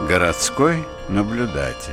Городской наблюдатель.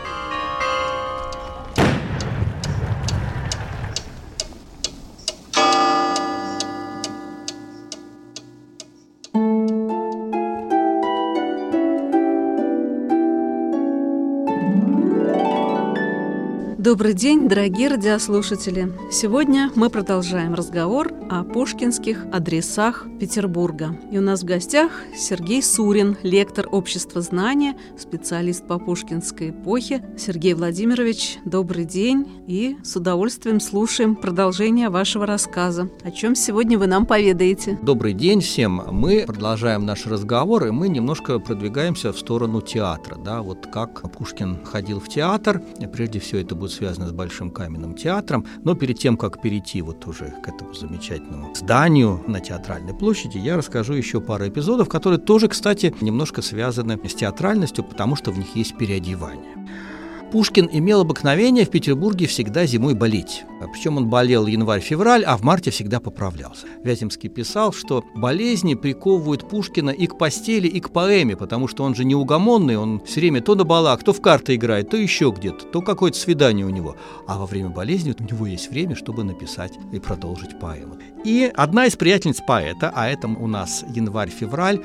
Добрый день, дорогие радиослушатели! Сегодня мы продолжаем разговор о пушкинских адресах Петербурга. И у нас в гостях Сергей Сурин, лектор Общества знания, специалист по пушкинской эпохе. Сергей Владимирович, добрый день, и с удовольствием слушаем продолжение вашего рассказа. О чем сегодня вы нам поведаете? Добрый день всем! Мы продолжаем наш разговор, и мы немножко продвигаемся в сторону театра. Да? Вот как Пушкин ходил в театр, прежде всего это будет связано с Большим каменным театром, но перед тем, как перейти вот уже к этому замечательному зданию на Театральной площади, я расскажу еще пару эпизодов, которые тоже, кстати, немножко связаны с театральностью, потому что в них есть переодевание. Пушкин имел обыкновение в Петербурге всегда зимой болеть. Причем он болел январь-февраль, а в марте всегда поправлялся. Вяземский писал, что болезни приковывают Пушкина и к постели, и к поэме, потому что он же неугомонный, он все время то на балах, то в карты играет, то еще где-то, то какое-то свидание у него. А во время болезни у него есть время, чтобы написать и продолжить поэму. И одна из приятельниц поэта, а это у нас январь-февраль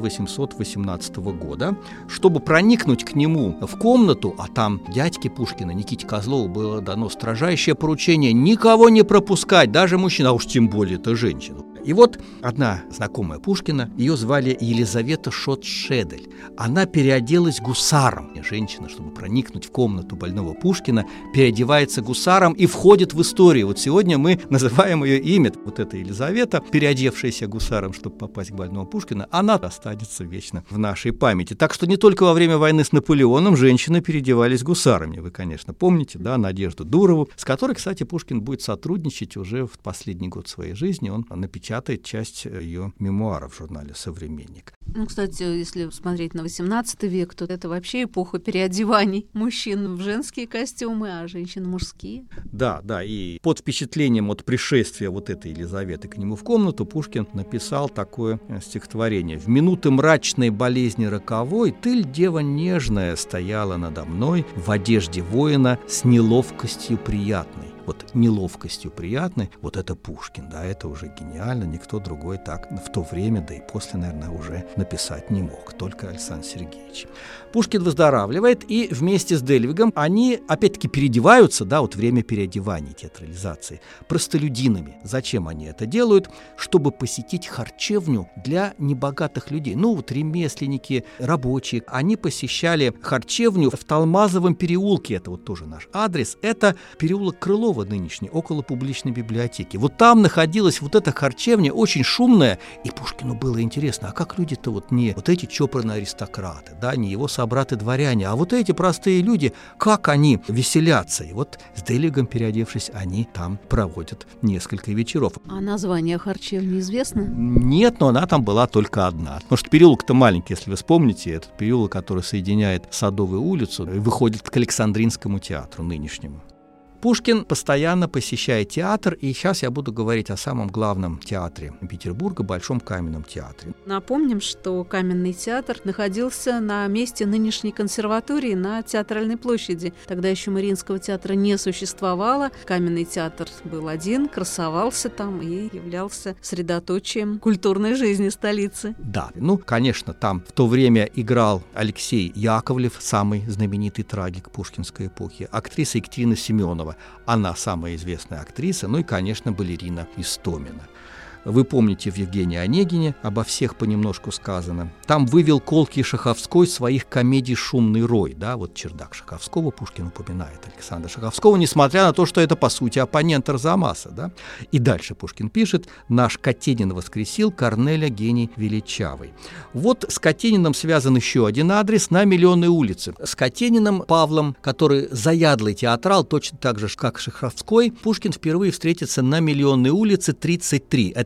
1818 года, чтобы проникнуть к нему в комнату, а там дядьке Пушкина, Никите Козлову, было дано строжайшее поручение никого не пропускать, даже мужчин, а уж тем более-то женщину. И вот одна знакомая Пушкина, ее звали Елизавета Шот-Шедель. Она переоделась гусаром. Женщина, чтобы проникнуть в комнату больного Пушкина, переодевается гусаром и входит в историю. Вот сегодня мы называем ее имя. Вот эта Елизавета, переодевшаяся гусаром, чтобы попасть к больному Пушкина, она останется вечно в нашей памяти. Так что не только во время войны с Наполеоном женщины переодевались гусарами. Вы, конечно, помните, да, Надежду Дурову, с которой, кстати, Пушкин будет сотрудничать уже в последний год своей жизни. Он напечатает часть ее мемуаров в журнале «Современник». Ну, кстати, если смотреть на XVIII век, то это вообще эпоха переодеваний. Мужчин в женские костюмы, а женщин в мужские. Да, и под впечатлением от пришествия вот этой Елизаветы к нему в комнату Пушкин написал такое стихотворение. «В минуты мрачной болезни роковой ты, дева нежная, стояла надо мной в одежде воина с неловкостью приятной». Вот неловкостью приятной, вот это Пушкин, да, это уже гениально, никто другой так в то время, да и после, наверное, уже написать не мог, только Александр Сергеевич. Пушкин выздоравливает, и вместе с Дельвигом они, опять-таки, переодеваются, да, вот время переодеваний, театрализации, простолюдинами. Зачем они это делают? Чтобы посетить харчевню для небогатых людей. Ну, вот ремесленники, рабочие, они посещали харчевню в Талмазовом переулке, это вот тоже наш адрес, это переулок Крылова нынешний, около публичной библиотеки. Вот там находилась вот эта харчевня, очень шумная, и Пушкину было интересно, а как люди-то вот не вот эти чопорные аристократы, да, не его собраты-дворяне, а вот эти простые люди, как они веселятся. И вот с Дельвигом, переодевшись, они там проводят несколько вечеров. А название харчевни известно? Нет, но она там была только одна. Потому что переулок-то маленький, если вы вспомните, этот переулок, который соединяет Садовую улицу и выходит к Александринскому театру нынешнему. Пушкин постоянно посещает театр, и сейчас я буду говорить о самом главном театре Петербурга, Большом каменном театре. Напомним, что Каменный театр находился на месте нынешней консерватории на Театральной площади. Тогда еще Мариинского театра не существовало. Каменный театр был один, красовался там и являлся средоточием культурной жизни столицы. Да, конечно, там в то время играл Алексей Яковлев, самый знаменитый трагик пушкинской эпохи, актриса Екатерина Семенова. Она самая известная актриса, и, конечно, балерина Истомина. Вы помните в Евгении Онегине, обо всех понемножку сказано. Там вывел колкий Шаховской своих комедий «Шумный рой». Да, вот чердак Шаховского Пушкин упоминает Александра Шаховского, несмотря на то, что это, по сути, оппонент Арзамаса. Да? И дальше Пушкин пишет: «Наш Катенин воскресил Корнеля гений величавый». Вот с Катениным связан еще один адрес на Миллионной улице. С Катениным Павлом, который заядлый театрал, точно так же, как Шаховской, Пушкин впервые встретится на Миллионной улице 33.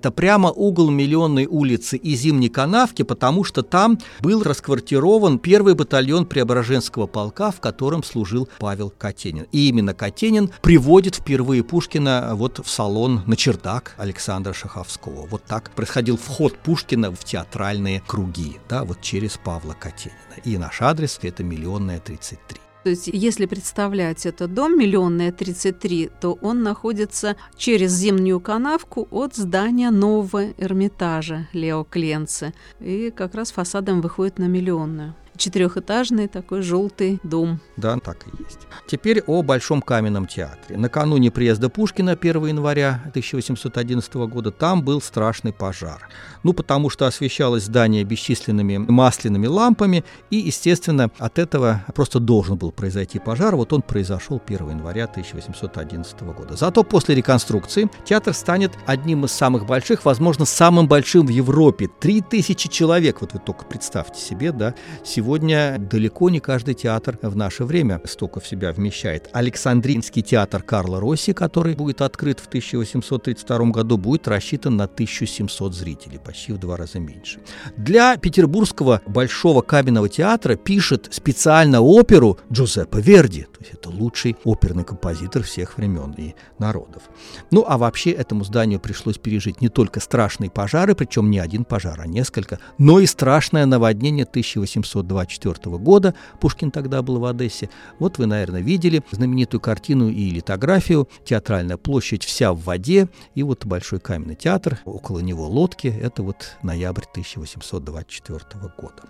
это прямо угол Миллионной улицы и Зимней канавки, потому что там был расквартирован первый батальон Преображенского полка, в котором служил Павел Катенин. И именно Катенин приводит впервые Пушкина вот в салон на чердак Александра Шаховского. Вот так происходил вход Пушкина в театральные круги, да, вот через Павла Катенина. И наш адрес – это Миллионная, 33. То есть, если представлять этот дом Миллионная, 33, то он находится через Зимнюю канавку от здания нового Эрмитажа Лео Кленце. И как раз фасадом выходит на Миллионную. 4-этажный такой желтый дом. Да, так и есть. Теперь о Большом каменном театре. Накануне приезда Пушкина 1 января 1811 года там был страшный пожар. Потому что освещалось здание бесчисленными масляными лампами, и, естественно, от этого просто должен был произойти пожар. Вот он произошел 1 января 1811 года. Зато после реконструкции театр станет одним из самых больших, возможно, самым большим в Европе. 3000 человек, вот вы только представьте себе, да, сегодня далеко не каждый театр в наше время столько в себя вмещает. Александринский театр Карла Росси, который будет открыт в 1832 году, будет рассчитан на 1700 зрителей, почти в 2 раза меньше. Для Петербургского Большого каменного театра пишет специально оперу Джузеппе Верди, то есть это лучший оперный композитор всех времен и народов. А вообще этому зданию пришлось пережить не только страшные пожары, причем не один пожар, а несколько, но и страшное наводнение 1824 года. Пушкин тогда был в Одессе. Вот вы, наверное, видели знаменитую картину и литографию. Театральная площадь вся в воде, и вот Большой каменный театр, около него лодки. Это вот ноябрь 1824 года.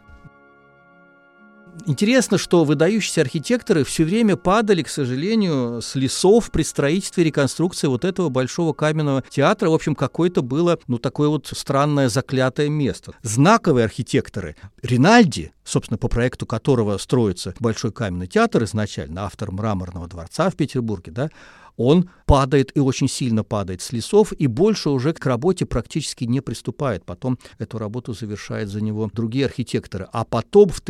Интересно, что выдающиеся архитекторы все время падали, к сожалению, с лесов при строительстве и реконструкции вот этого Большого каменного театра. В общем, какое-то было, такое вот странное заклятое место. Знаковые архитекторы Ринальди, собственно, по проекту которого строится Большой каменный театр изначально, автор Мраморного дворца в Петербурге, да, он падает и очень сильно падает с лесов, и больше уже к работе практически не приступает. Потом эту работу завершают за него другие архитекторы. А потом в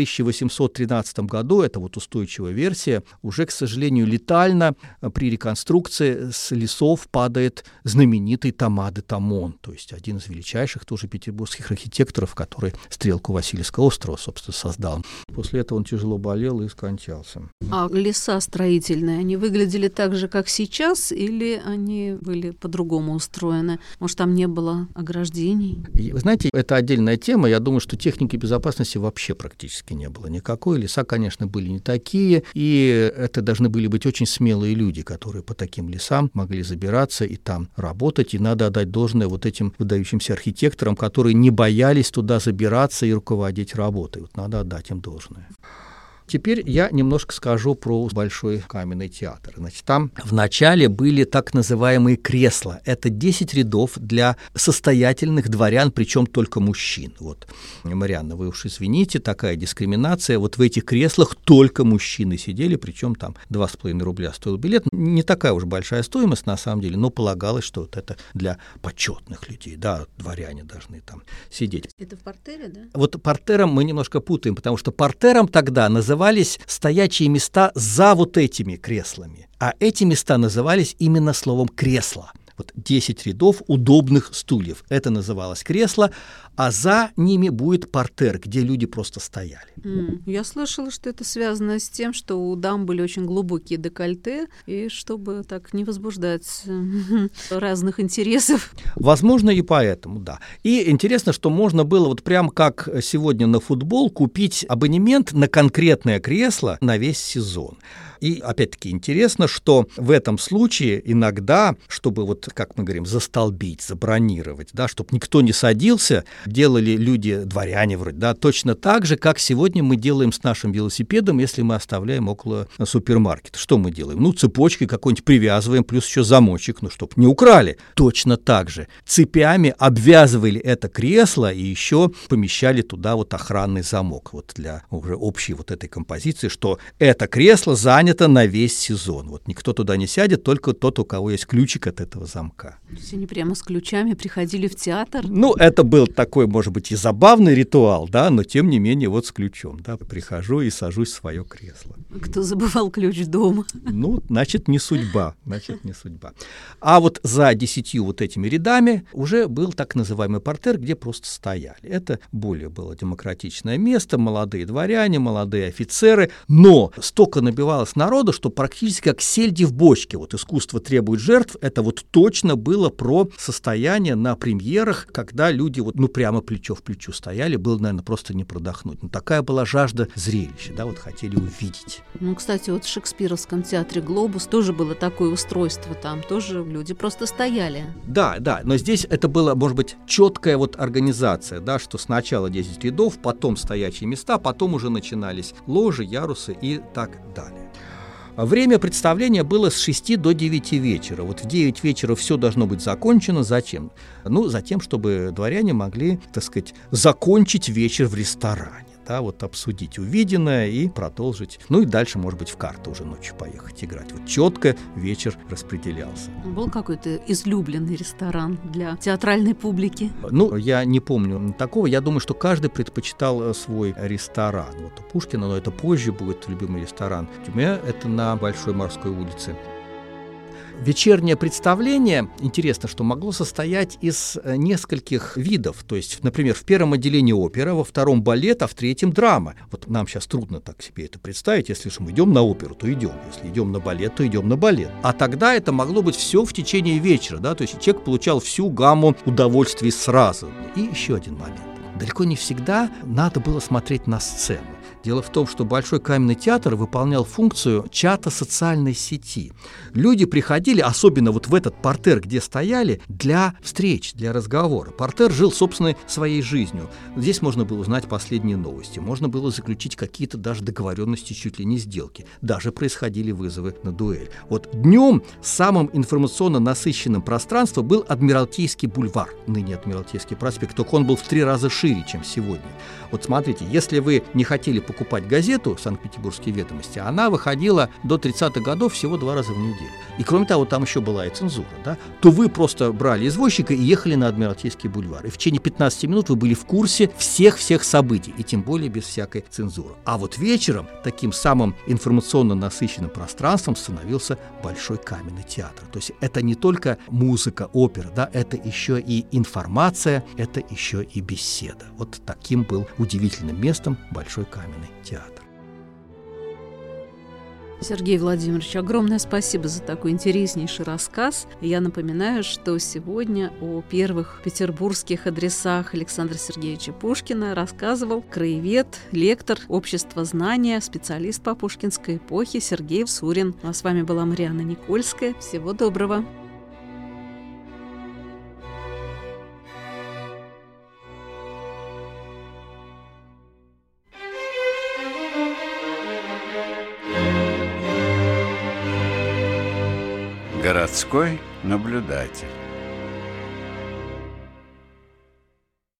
1813 году, это вот устойчивая версия, уже, к сожалению, летально при реконструкции с лесов падает знаменитый Тома де Тамон, то есть один из величайших тоже петербургских архитекторов, который стрелку Васильевского острова, собственно, создал. После этого он тяжело болел и скончался. А леса строительные, они выглядели так же, как сейчас, или они были по-другому устроены? Может, там не было ограждений? Вы знаете, это отдельная тема. Я думаю, что техники безопасности вообще практически не было никакой. Леса, конечно, были не такие, и это должны были быть очень смелые люди, которые по таким лесам могли забираться и там работать. И надо отдать должное вот этим выдающимся архитекторам, которые не боялись туда забираться и руководить работой. Вот надо отдать им должное. Теперь я немножко скажу про Большой каменный театр. Значит, там вначале были так называемые кресла. Это 10 рядов для состоятельных дворян, причем только мужчин. Вот, Марианна, вы уж извините, такая дискриминация. Вот в этих креслах только мужчины сидели, причем там 2,5 рубля стоил билет. Не такая уж большая стоимость на самом деле, но полагалось, что вот это для почетных людей, да, дворяне должны там сидеть. Это в партере, да? Вот партером мы немножко путаем, потому что партером тогда назывались стоячие места за вот этими креслами, а эти места назывались именно словом «кресло». Вот 10 рядов удобных стульев. Это называлось кресло, а за ними будет партер, где люди просто стояли. Я слышала, что это связано с тем, что у дам были очень глубокие декольте, и чтобы так не возбуждать разных интересов. Возможно, и поэтому, да. И интересно, что можно было вот прям как сегодня на футбол купить абонемент на конкретное кресло на весь сезон. И опять-таки интересно, что в этом случае иногда, чтобы вот, как мы говорим, застолбить, забронировать, да, чтобы никто не садился, делали люди, дворяне вроде, да, точно так же, как сегодня мы делаем с нашим велосипедом, если мы оставляем около супермаркета. Что мы делаем? Цепочкой какой-нибудь привязываем, плюс еще замочек, чтобы не украли. Точно так же. Цепями обвязывали это кресло и еще помещали туда вот охранный замок, вот для уже общей вот этой композиции, что это кресло занято на весь сезон. Вот никто туда не сядет, только тот, у кого есть ключик от этого замка. То есть они прямо с ключами приходили в театр? Это был такой, может быть, и забавный ритуал, да, но тем не менее вот с ключом, да, прихожу и сажусь в свое кресло. Кто забывал ключ дома? Ну, значит, не судьба. А вот за 10 вот этими рядами уже был так называемый партер, где просто стояли. Это более было демократичное место, молодые дворяне, молодые офицеры, но столько набивалось народу, что практически как сельди в бочке. Вот искусство требует жертв, это вот точно было про состояние на премьерах, когда люди вот, ну, прямо плечо в плечо стояли, было, наверное, просто не продохнуть. Но такая была жажда зрелища, да, вот хотели увидеть. Ну, кстати, вот в Шекспировском театре «Глобус» тоже было такое устройство, там тоже люди просто стояли. Да, но здесь это было, может быть, четкая вот организация, да, что сначала 10 рядов, потом стоячие места, потом уже начинались ложи, ярусы и так далее. Время представления было с 6 до 9 вечера. Вот в 9 вечера все должно быть закончено. Зачем? Ну, затем, чтобы дворяне могли, так сказать, закончить вечер в ресторане. Да, вот обсудить увиденное и продолжить. Ну и дальше, может быть, в карты уже ночью поехать играть. Вот четко вечер распределялся. Был какой-то излюбленный ресторан для театральной публики? Ну, я не помню такого. Я думаю, что каждый предпочитал свой ресторан. Вот у Пушкина, но это позже будет любимый ресторан. У меня это на Большой Морской улице. Вечернее представление, интересно, что могло состоять из нескольких видов. То есть, например, в первом отделении опера, во втором балет, а в третьем драма. Вот нам сейчас трудно так себе это представить. Если мы идем на оперу, то идем. Если идем на балет, то идем на балет. А тогда это могло быть все в течение вечера. Да? То есть человек получал всю гамму удовольствий сразу. И еще один момент. Далеко не всегда надо было смотреть на сцену. Дело в том, что Большой каменный театр выполнял функцию чата социальной сети. Люди приходили, особенно вот в этот партер, где стояли, для встреч, для разговора. Партер жил собственной своей жизнью. Здесь можно было узнать последние новости, можно было заключить какие-то даже договоренности, чуть ли не сделки. Даже происходили вызовы на дуэль. Вот днем самым информационно насыщенным пространством был Адмиралтейский бульвар, ныне Адмиралтейский проспект, только он был в 3 раза шире, чем сегодня. Вот смотрите, если вы не хотели покупать газету «Санкт-Петербургские ведомости», она выходила до 30-х годов всего 2 раза в неделю. И кроме того, там еще была и цензура, да? То вы просто брали извозчика и ехали на Адмиралтейский бульвар. И в течение 15 минут вы были в курсе всех событий, и тем более без всякой цензуры. А вот вечером таким самым информационно насыщенным пространством становился Большой каменный театр. То есть это не только музыка, опера, да? Это еще и информация, это еще и беседа. Вот таким был удивительным местом Большой каменный театр. Сергей Владимирович, огромное спасибо за такой интереснейший рассказ. Я напоминаю, что сегодня о первых петербургских адресах Александра Сергеевича Пушкина рассказывал краевед, лектор Общества знания, специалист по пушкинской эпохе Сергей Сурин. А с вами была Марианна Никольская. Всего доброго. Городской наблюдатель.